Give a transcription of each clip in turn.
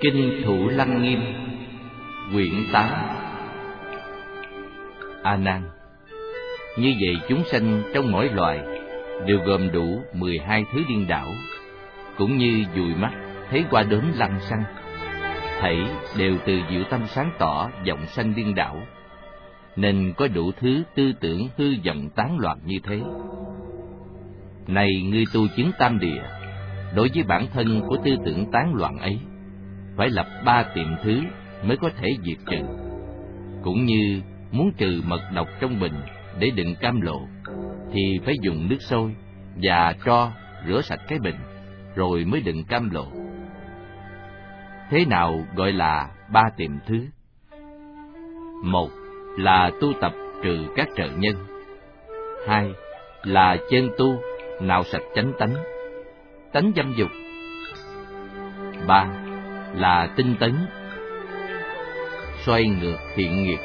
Kinh Thủ Lăng Nghiêm, quyển 8. A Nan, như vậy chúng sanh trong mỗi loài đều gồm đủ 12 thứ điên đảo, cũng như dụi mắt thấy qua đốm lăng xăng, thảy đều từ diệu tâm sáng tỏ vọng sanh điên đảo, nên có đủ thứ tư tưởng hư vọng tán loạn như thế. Này ngươi tu chứng tam địa, đối với bản thân của tư tưởng tán loạn ấy, phải lập 3 tiệm thứ mới có thể diệt trừ. Cũng như muốn trừ mật độc trong bình để đựng cam lộ, thì phải dùng nước sôi và tro rửa sạch cái bình, rồi mới đựng cam lộ. Thế nào gọi là 3 tiệm thứ? Một là tu tập trừ các trợ nhân. Hai là chân tu nào sạch chánh tánh, tánh dâm dục. Ba là tinh tấn, xoay ngược thiện nghiệp.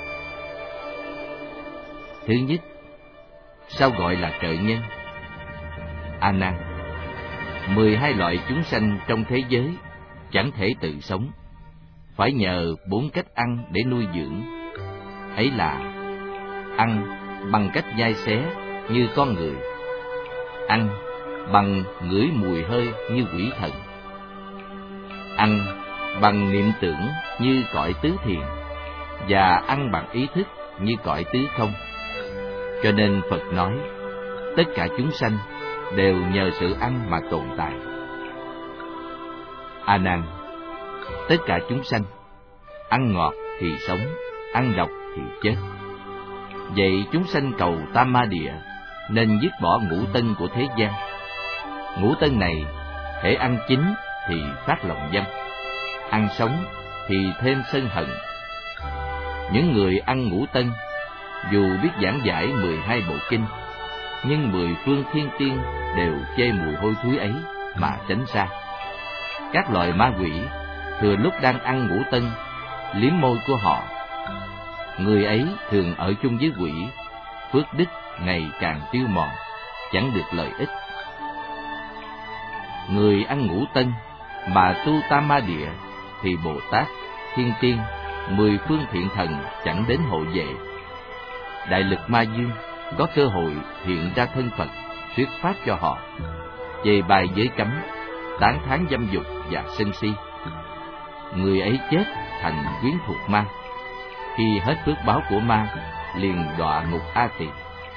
Thứ nhất, sao gọi là trợ nhân? A Nan, 12 loại chúng sanh trong thế giới chẳng thể tự sống, phải nhờ 4 cách ăn để nuôi dưỡng. Ấy là: ăn bằng cách nhai xé như con người, ăn bằng ngửi mùi hơi như quỷ thần, ăn bằng niệm tưởng như cõi tứ thiền, và ăn bằng ý thức như cõi tứ không. Cho nên Phật nói, tất cả chúng sanh đều nhờ sự ăn mà tồn tại. A Nan, tất cả chúng sanh ăn ngọt thì sống, ăn độc thì chết. Vậy chúng sanh cầu Tam Ma Địa nên dứt bỏ ngũ tân của thế gian. Ngũ tân này, hễ ăn chín thì phát lòng dâm, ăn sống thì thêm sân hận. Những người ăn ngũ tân, dù biết giảng giải 12 bộ kinh, nhưng 10 phương thiên tiên đều chê mùi hôi thối ấy mà tránh xa. Các loài ma quỷ thừa lúc đang ăn ngũ tân liếm môi của họ. Người ấy thường ở chung với quỷ, phước đức ngày càng tiêu mòn, chẳng được lợi ích. Người ăn ngũ tân mà tu Tam Ma Địa thì Bồ Tát, thiên tiên, 10 phương thiện thần chẳng đến hộ vệ. Đại lực ma dương có cơ hội hiện ra thân Phật, thuyết pháp cho họ, về bài giới cấm, tán thán dâm dục và sân si. Người ấy chết thành quyến thuộc ma, khi hết phước báo của ma liền đọa ngục A Tỳ.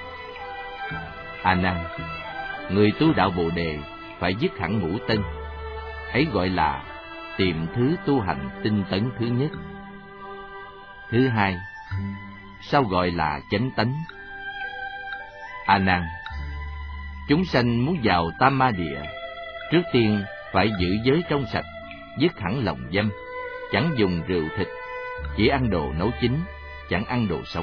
A Nan, người tu đạo Bồ Đề phải dứt hẳn ngũ tân, ấy gọi là tiệm thứ tu hành tinh tấn thứ nhất. Thứ hai, sao gọi là chánh tánh? A Nan, chúng sanh muốn vào Tam Ma Địa, trước tiên phải giữ giới trong sạch, dứt hẳn lòng dâm, chẳng dùng rượu thịt, chỉ ăn đồ nấu chín, chẳng ăn đồ sống.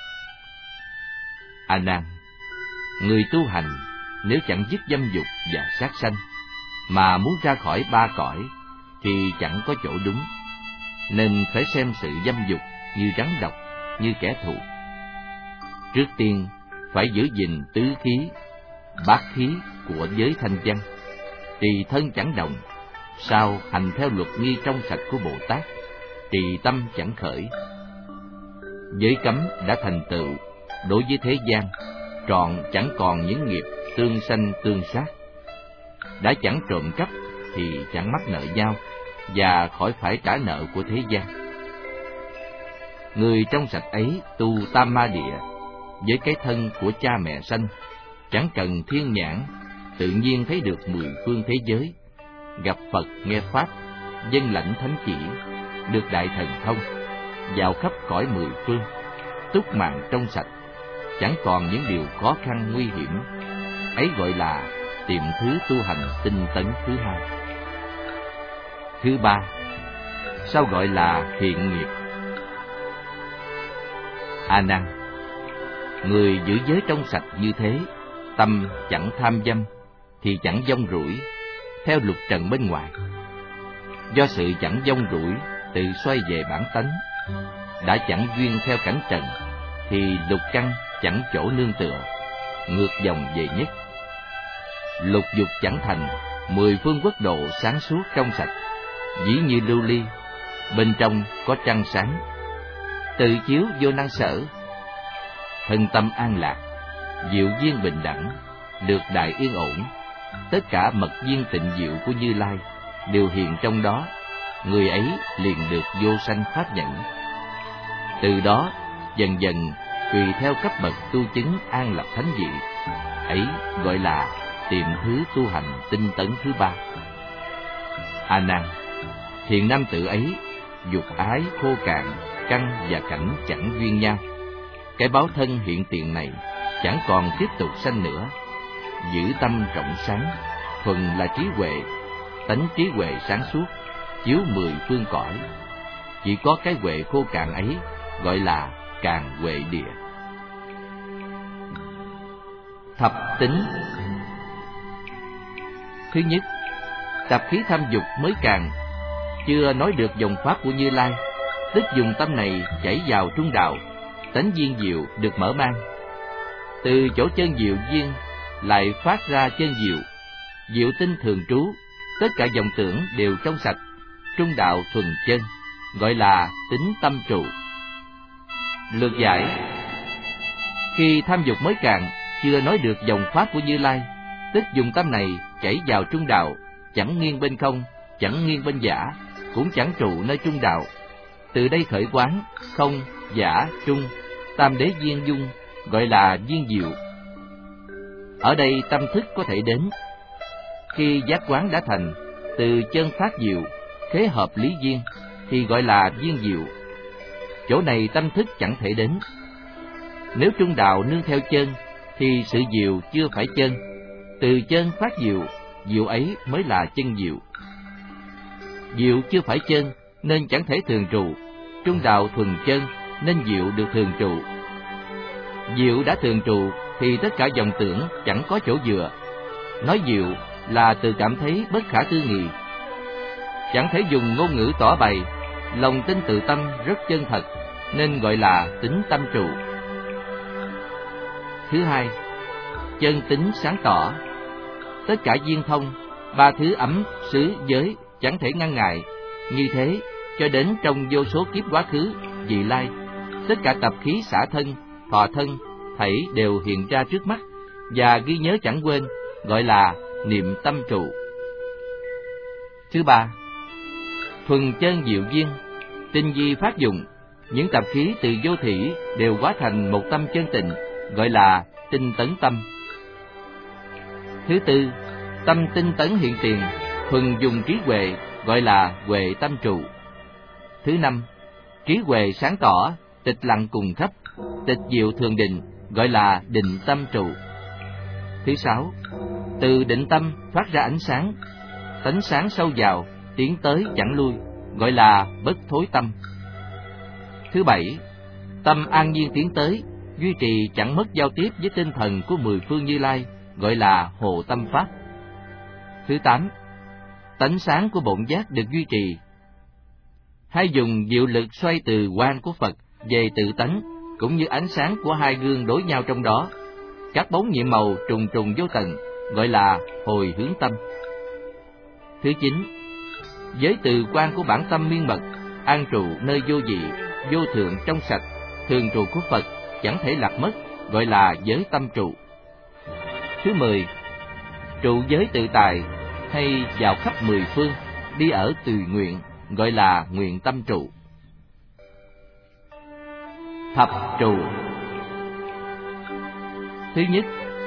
A Nan, người tu hành nếu chẳng dứt dâm dục và sát sanh, mà muốn ra khỏi 3 cõi thì chẳng có chỗ đúng, nên phải xem sự dâm dục như rắn độc, như kẻ thù. Trước tiên phải giữ gìn tứ khí, bát khí của giới thanh văn, trì thân chẳng động, sao hành theo luật nghi trong sạch của Bồ Tát, trì tâm chẳng khởi. Giới cấm đã thành tựu, đối với thế gian trọn chẳng còn những nghiệp tương sanh tương sát. Đã chẳng trộm cắp thì chẳng mắc nợ nhau, và khỏi phải trả nợ của thế gian. Người trong sạch ấy tu Tam Ma Địa với cái thân của cha mẹ sanh, chẳng cần thiên nhãn, tự nhiên thấy được 10 phương thế giới, gặp Phật nghe pháp, dân lãnh thánh chỉ, được đại thần thông, vào khắp cõi 10 phương, túc mạng trong sạch, chẳng còn những điều khó khăn nguy hiểm. Ấy gọi là tiệm thứ tu hành tinh tấn thứ hai. Thứ ba, sao gọi là thiện nghiệp? A Nan, người giữ giới trong sạch như thế, tâm chẳng tham dâm, thì chẳng vong rủi theo lục trần bên ngoài. Do sự chẳng vong rủi tự xoay về bản tánh, đã chẳng duyên theo cảnh trần, thì lục căn chẳng chỗ nương tựa, ngược dòng về nhất. Lục dục chẳng thành, 10 phương quốc độ sáng suốt trong sạch, dĩ như lưu ly, bên trong có trăng sáng, tự chiếu vô năng sở, thân tâm an lạc, diệu duyên bình đẳng, được đại yên ổn. Tất cả mật duyên tịnh diệu của Như Lai đều hiện trong đó, người ấy liền được vô sanh pháp nhẫn. Từ đó dần dần tùy theo cấp bậc tu chứng an lập thánh vị, ấy gọi là tiệm thứ tu hành tinh tấn thứ ba. A Nan, thiện nam tử ấy dục ái khô cạn, căn và cảnh chẳng duyên nhau. Cái báo thân hiện tiền này chẳng còn tiếp tục sanh nữa. Giữ tâm rộng sáng, thuần là trí huệ, tánh trí huệ sáng suốt, chiếu 10 phương cõi. Chỉ có cái huệ khô cạn ấy gọi là càn huệ địa. Thập tính. Thứ nhất, tập khí tham dục mới càng, chưa nói được dòng pháp của Như Lai, tức dùng tâm này chảy vào trung đạo, tánh duyên diệu được mở mang. Từ chỗ chân diệu duyên lại phát ra chân diệu, diệu tinh thường trú, tất cả vọng tưởng đều trong sạch, trung đạo thuần chân, gọi là tính tâm trụ. Lược giải: khi tham dục mới cạn, chưa nói được dòng pháp của Như Lai, tức dùng tâm này chảy vào trung đạo, chẳng nghiêng bên không, chẳng nghiêng bên giả, cũng chẳng trụ nơi trung đạo. Từ đây khởi quán không, giả, trung, tam đế duyên dung, gọi là duyên diệu. Ở đây tâm thức có thể đến. Khi giác quán đã thành, từ chân phát diệu, khế hợp lý duyên, thì gọi là duyên diệu. Chỗ này tâm thức chẳng thể đến. Nếu trung đạo nương theo chân, thì sự diệu chưa phải chân. Từ chân phát diệu, diệu ấy mới là chân diệu. Diệu chưa phải chân, nên chẳng thể thường trụ. Trung đạo thuần chân, nên diệu được thường trụ. Diệu đã thường trụ, thì tất cả vọng tưởng chẳng có chỗ dựa. Nói diệu là từ cảm thấy bất khả tư nghị, chẳng thể dùng ngôn ngữ tỏ bày. Lòng tin tự tâm rất chân thật, nên gọi là tính tâm trụ. Thứ hai, chân tính sáng tỏ. Tất cả duyên thông, ba thứ ấm, xứ, giới chẳng thể ngăn ngại. Như thế, cho đến trong vô số kiếp quá khứ, vị lai, tất cả tập khí xả thân, thọ thân, thảy đều hiện ra trước mắt và ghi nhớ chẳng quên, gọi là niệm tâm trụ. Thứ ba, thuần chân diệu duyên, tinh vi phát dụng, những tập khí từ vô thỉ đều hóa thành một tâm chân tịnh, gọi là tinh tấn tâm. Thứ tư, tâm tinh tấn hiện tiền, thuần dùng trí huệ, gọi là huệ tâm trụ. Thứ năm, trí huệ sáng tỏ, tịch lặng cùng khắp, tịch diệu thường định, gọi là định tâm trụ. Thứ sáu, từ định tâm phát ra ánh sáng, tánh sáng sâu vào, tiến tới chẳng lui, gọi là bất thối tâm. Thứ bảy, tâm an nhiên tiến tới, duy trì chẳng mất giao tiếp với tinh thần của 10 phương Như Lai, gọi là hộ tâm pháp. Thứ tám, tánh sáng của bổn giác được duy trì. Hay dùng diệu lực xoay từ quang của Phật về tự tánh, cũng như ánh sáng của hai gương đối nhau trong đó, các bóng nhiệm màu trùng trùng vô tận, gọi là hồi hướng tâm. Thứ chín, giới từ quan của bản tâm miên mật, an trụ nơi vô dị, vô thượng trong sạch, thường trụ của Phật chẳng thể lạc mất, gọi là giới tâm trụ. Thứ 10, trụ giới tự tại, hay vào khắp 10 phương, đi ở tùy nguyện, gọi là nguyện tâm trụ. Thập trụ. Thứ nhất,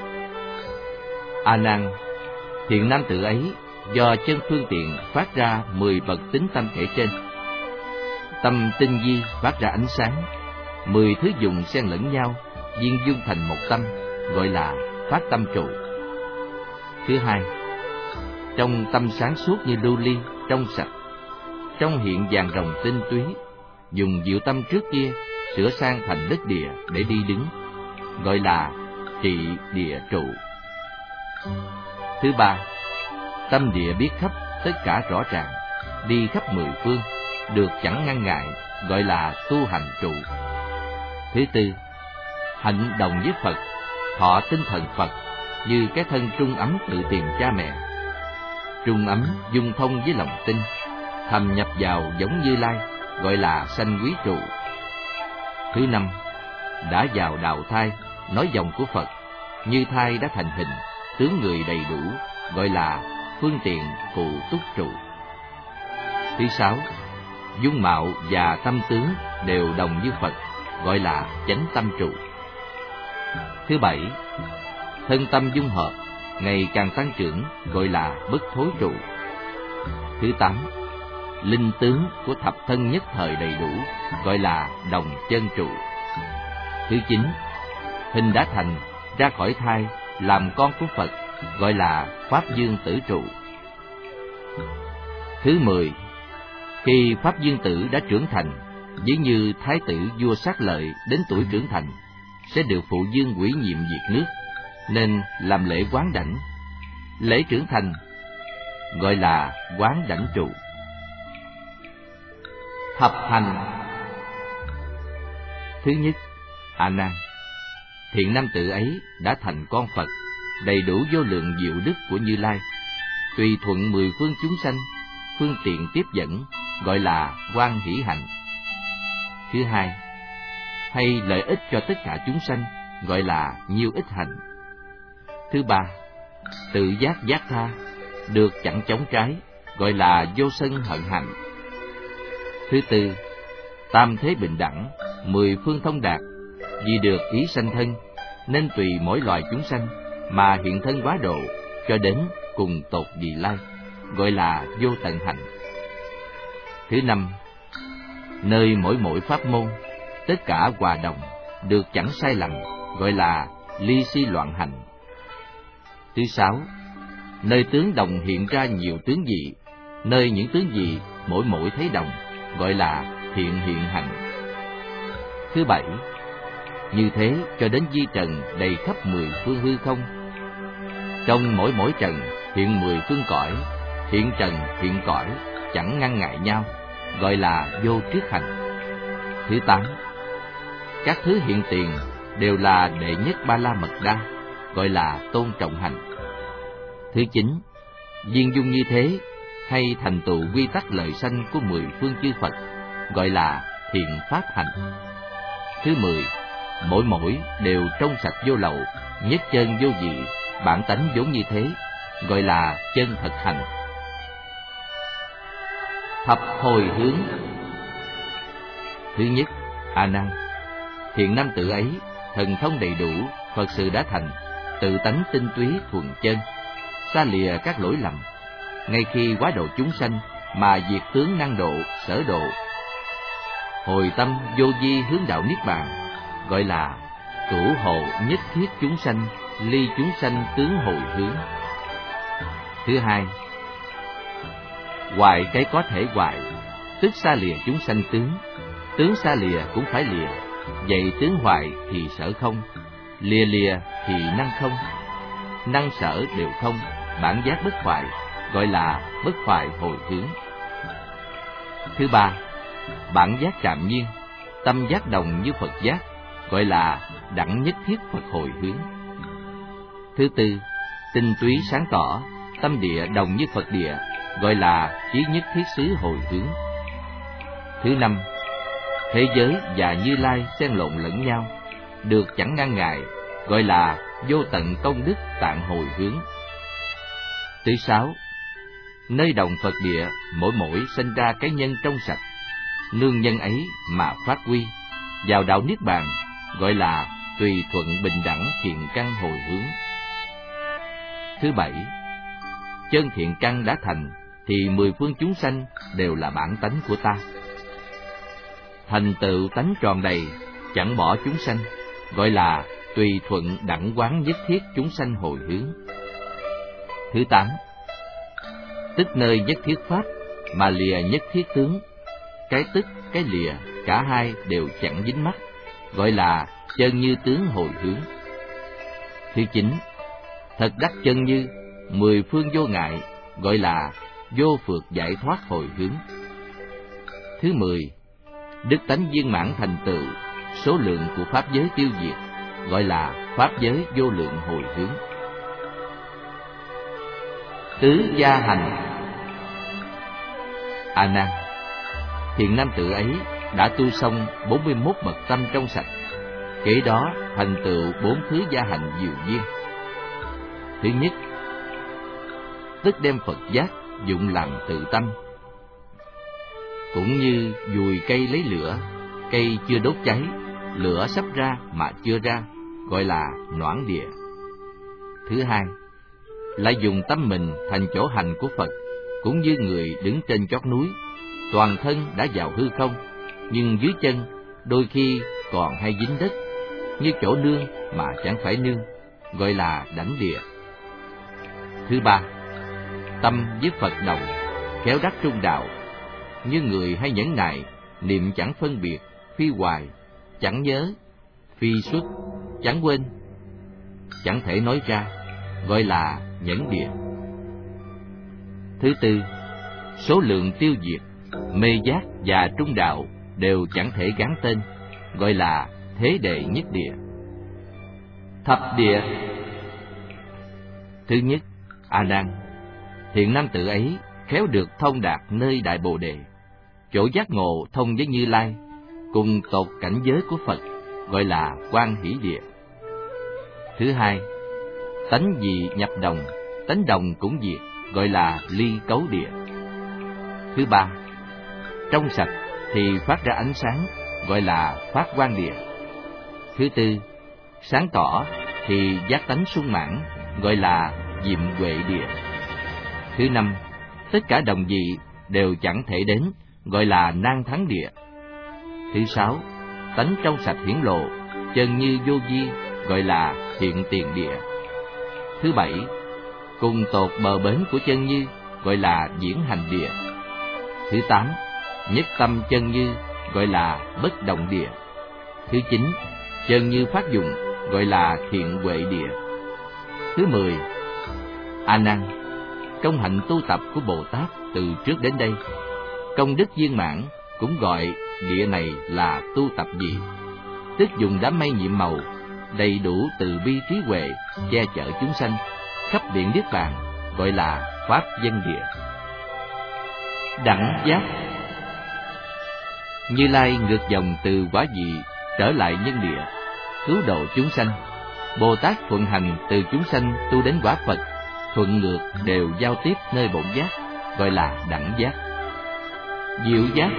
A Nan, thiện nam tử ấy do chân phương tiện phát ra 10 bậc tính tâm kể trên. Tâm tinh vi phát ra ánh sáng, 10 thứ dụng xen lẫn nhau, viên dung thành một tâm, gọi là phát tâm trụ. Thứ hai, trong tâm sáng suốt như lưu ly, trong sạch, trong hiện vàng rồng tinh túy, dùng diệu tâm trước kia sửa sang thành đất địa để đi đứng, gọi là trị địa trụ. Thứ ba, tâm địa biết khắp tất cả rõ ràng, đi khắp 10 phương, được chẳng ngăn ngại, gọi là tu hành trụ. Thứ tư, hạnh đồng với Phật, thọ tinh thần Phật, như cái thân trung ấm tự tìm cha mẹ. Trung ấm dung thông với lòng tin, thâm nhập vào giống Như Lai, gọi là sanh quý trụ. Thứ năm, đã vào đạo thai, nói dòng của Phật, như thai đã thành hình, tướng người đầy đủ, gọi là phương tiện phụ túc trụ. Thứ sáu, dung mạo và tâm tướng đều đồng như Phật, gọi là chánh tâm trụ. Thứ bảy, thân tâm dung hợp, ngày càng tăng trưởng, gọi là bất thối trụ. Thứ tám, linh tướng của thập thân nhất thời đầy đủ, gọi là đồng chân trụ. Thứ chín, hình đã thành, ra khỏi thai, làm con của Phật, gọi là Pháp Dương Tử trụ. Thứ 10, khi Pháp Dương Tử đã trưởng thành, ví như Thái tử vua Sát Lợi đến tuổi trưởng thành, sẽ được phụ vương ủy nhiệm việc nước, nên làm lễ quán đảnh. Lễ trưởng thành gọi là quán đảnh trụ. Thập hành. Thứ nhất, A Nan, thiện nam tử ấy đã thành con Phật, đầy đủ vô lượng diệu đức của Như Lai, tùy thuận mười phương chúng sanh, phương tiện tiếp dẫn, gọi là hoan hỷ hạnh. Thứ hai, hay lợi ích cho tất cả chúng sanh, gọi là nhiêu ích hạnh. Thứ ba, tự giác giác tha, được chẳng chống trái, gọi là vô sân hận hạnh. Thứ tư, tam thế bình đẳng, mười phương thông đạt, vì được ý sanh thân, nên tùy mỗi loài chúng sanh mà hiện thân hóa độ, cho đến cùng tột Vị Lai, gọi là vô tận hạnh. Thứ năm, nơi mỗi pháp môn, tất cả hòa đồng, được chẳng sai lầm, gọi là ly si loạn hành. Thứ sáu, nơi tướng đồng hiện ra nhiều tướng dị, nơi những tướng dị mỗi thấy đồng, gọi là thiện hiện hành. Thứ bảy, như thế cho đến di trần đầy khắp mười phương hư không. Trong mỗi trần hiện mười phương cõi, hiện trần hiện cõi chẳng ngăn ngại nhau, gọi là vô trước hành. Thứ tám, các thứ hiện tiền đều là đệ nhất ba la mật đa, gọi là tôn trọng hành. Thứ chín, viên dung như thế, hay thành tựu quy tắc lợi sanh của mười phương chư Phật, gọi là thiện pháp hành. Thứ 10, mỗi đều trong sạch vô lậu, nhất chân vô dị, bản tánh vốn như thế, gọi là chân thật hành. Thập hồi hướng. Thứ nhất, A Nan, thiện nam tử ấy thần thông đầy đủ, Phật sự đã thành, tự tánh tinh túy thuần chân, xa lìa các lỗi lầm, ngay khi hóa độ chúng sanh mà diệt tướng năng độ sở độ, hồi tâm vô vi hướng đạo niết bàn, gọi là cửu hộ nhất thiết chúng sanh, ly chúng sanh tướng hồi hướng. Thứ hai, hoại cái có thể hoại, tức xa lìa chúng sanh tướng xa lìa cũng phải lìa, vậy tướng hoại thì sở không, lìa thì năng không, năng sở đều không, bản giác bất hoại, gọi là bất hoại hồi hướng. Thứ ba, bản giác trạm nhiên, tâm giác đồng như Phật giác, gọi là đẳng nhất thiết Phật hồi hướng. Thứ tư, tinh túy sáng tỏ, tâm địa đồng như Phật địa, gọi là chí nhất thiết xứ hồi hướng. Thứ năm, thế giới và Như Lai xen lộn lẫn nhau, được chẳng ngăn ngại, gọi là vô tận công đức tạng hồi hướng. Thứ sáu, nơi đồng Phật địa mỗi sinh ra cái nhân trong sạch, nương nhân ấy mà phát huy vào đạo niết bàn, gọi là tùy thuận bình đẳng thiện căn hồi hướng. Thứ bảy, chân thiện căn đã thành thì mười phương chúng sanh đều là bản tánh của ta, thành tựu tánh tròn đầy, chẳng bỏ chúng sanh, gọi là tùy thuận đẳng quán nhất thiết chúng sanh hồi hướng. Thứ tám, tức nơi nhất thiết pháp mà lìa nhất thiết tướng, cái tức cái lìa cả hai đều chẳng dính mắc, gọi là chân như tướng hồi hướng. Thứ chín, thật đắc chân như, mười phương vô ngại, gọi là vô phược giải thoát hồi hướng. Thứ 10, đức tánh viên mãn thành tựu, số lượng của pháp giới tiêu diệt, gọi là pháp giới vô lượng hồi hướng. Tứ gia hành. A Nan, thiện nam tử ấy đã tu xong 41 bậc tâm trong sạch, kế đó thành tựu 4 thứ gia hạnh diệu duyên. Thứ nhất, tức đem Phật giác dụng làm tự tâm, cũng như dùi cây lấy lửa, cây chưa đốt cháy, lửa sắp ra mà chưa ra, gọi là noãn địa. Thứ hai, lại dùng tâm mình thành chỗ hành của Phật, cũng như người đứng trên chót núi, toàn thân đã vào hư không, nhưng dưới chân đôi khi còn hay dính đất, như chỗ nương mà chẳng phải nương, gọi là đảnh địa. Thứ ba, tâm với Phật đồng, khéo đắc trung đạo, như người hay nhẫn nại, niệm chẳng phân biệt, phi hoài, chẳng nhớ, phi xuất, chẳng quên, chẳng thể nói ra, gọi là nhẫn địa. Thứ tư, số lượng tiêu diệt, mê giác và trung đạo đều chẳng thể gắn tên, gọi là thế đệ nhất địa. Thập địa. Thứ nhất, A Nan, thiện nam tử ấy khéo được thông đạt nơi Đại Bồ Đề, chỗ giác ngộ thông với Như Lai, cùng tột cảnh giới của Phật, gọi là Quan Hỷ địa. Thứ hai, tánh dị nhập đồng, tánh đồng cũng diệt, gọi là Ly Cấu địa. Thứ ba, trong sạch thì phát ra ánh sáng, gọi là Phát Quang địa. Thứ tư, sáng tỏ thì giác tánh sung mãn, gọi là Diệm Huệ địa. Thứ năm, tất cả đồng dị đều chẳng thể đến, gọi là Nan Thắng địa. Thứ sáu, tánh trong sạch hiển lộ, chân như vô vi, gọi là Hiện Tiền địa. Thứ bảy, cùng tột bờ bến của chân như, gọi là Diễn Hành địa. Thứ tám, nhất tâm chân như, gọi là Bất Động địa. Thứ chín, chân như phát dụng, gọi là Thiện Huệ địa. Thứ 10, A Nan, công hạnh tu tập của Bồ Tát từ trước đến đây, công đức viên mãn, cũng gọi địa này là tu tập gì, tức dùng đám mây nhiệm màu, đầy đủ từ bi trí huệ, che chở chúng sanh, khắp điện niết bàn, gọi là Pháp Dân địa. Đẳng giác. Như Lai ngược dòng từ quả vị trở lại nhân địa, cứu độ chúng sanh. Bồ Tát thuận hành từ chúng sanh tu đến quả Phật, thuận ngược đều giao tiếp nơi bổn giác, gọi là đẳng giác. Diệu giác.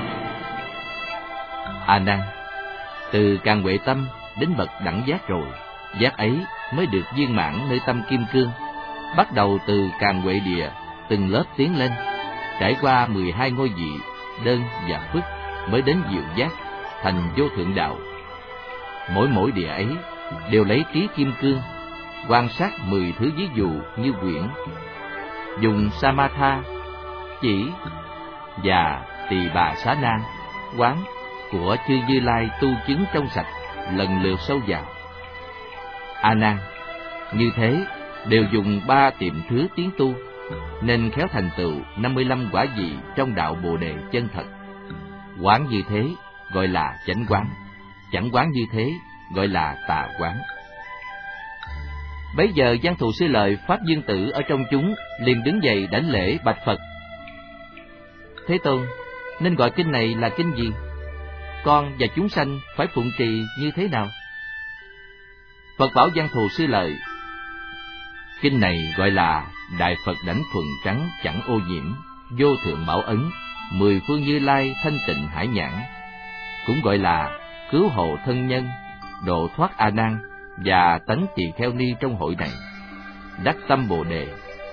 A Nan, từ Càng Huệ tâm đến bậc đẳng giác rồi, giác ấy mới được viên mãn nơi tâm kim cương. Bắt đầu từ Càng Huệ địa, từng lớp tiến lên, trải qua 12 ngôi vị, đơn và phức, mới đến diệu giác, thành vô thượng đạo. Mỗi địa ấy đều lấy trí kim cương, quan sát 10 thứ ví dụ như quyển, dùng Samatha, chỉ và Tỳ Bà Xá Nan, quán của chư Như Lai tu chứng trong sạch, lần lượt sâu vào. A Nan, như thế đều dùng 3 tiệm thứ tiến tu, nên khéo thành tựu 55 quả vị trong đạo Bồ Đề chân thật. Quán như thế gọi là chánh quán, chẳng quán như thế gọi là tà quán. Bấy giờ Văn Thù Sư Lợi Pháp Dương Tử ở trong chúng liền đứng dậy đảnh lễ bạch Phật: Thế Tôn, nên gọi kinh này là kinh gì? Con và chúng sanh phải phụng trì như thế nào? Phật bảo Văn Thù Sư Lợi: Kinh này gọi là Đại Phật Đảnh Thuần Trắng chẳng ô nhiễm, vô thượng bảo ấn, 10 phương Như Lai thanh tịnh hải nhãn, cũng gọi là cứu hộ thân nhân, độ thoát A Nan và tánh tỳ kheo ni trong hội này, đắc tâm Bồ Đề.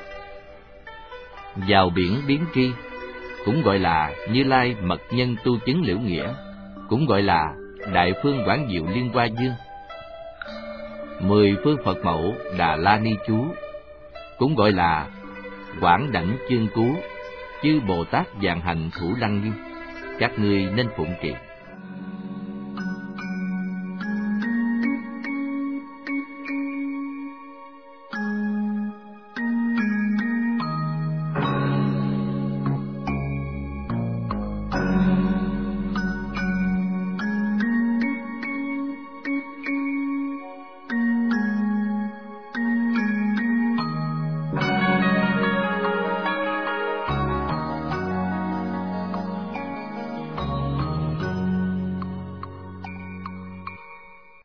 Vào biển biến tri, cũng gọi là Như Lai mật nhân tu chứng liễu nghĩa, cũng gọi là Đại phương Quảng Diệu Liên Hoa Dương. 10 phương Phật mẫu Đà La Ni chú, cũng gọi là Quảng Đảnh Chương Cứu, chư Bồ Tát vạn hành thủ lăng nghiêm, các ngươi nên phụng trì.